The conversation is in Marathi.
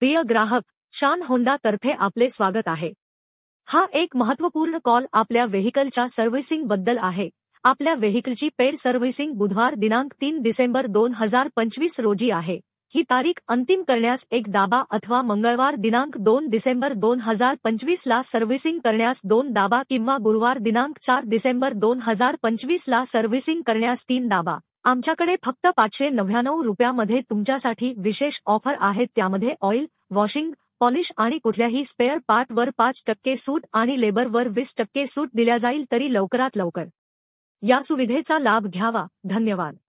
प्रिय ग्राहक, शान होंडा तर्फे आपले स्वागत आहे। हा एक महत्त्वपूर्ण कॉल आपल्या व्हेइकलच्या सर्व्हिसिंग बद्दल आहे। आपल्या व्हेइकलची पेड सर्व्हिसिंग बुधवार दिनांक 3 डिसेंबर 2025 रोजी आहे। ही तारीख अंतिम करण्यास एक दाबा अथवा मंगळवार दिनांक 2 डिसेंबर 2025 ला सर्व्हिसिंग करण्यास 2 दाबा किंवा गुरुवार दिनांक 4 डिसेंबर 2025 ला सर्व्हिसिंग करण्यास 3 दाबा। आमच्याकडे फक्त 599 रुपयामध्ये तुमच्यासाठी विशेष ऑफर आहेत, त्यामध्ये ऑइल, वॉशिंग, पॉलिश आणि कुठल्याही स्पेअर पार्टवर 5% सूट आणि लेबरवर 20% सूट दिल्या जाईल, तरी लवकरात लवकर या सुविधेचा लाभ घ्यावा। धन्यवाद।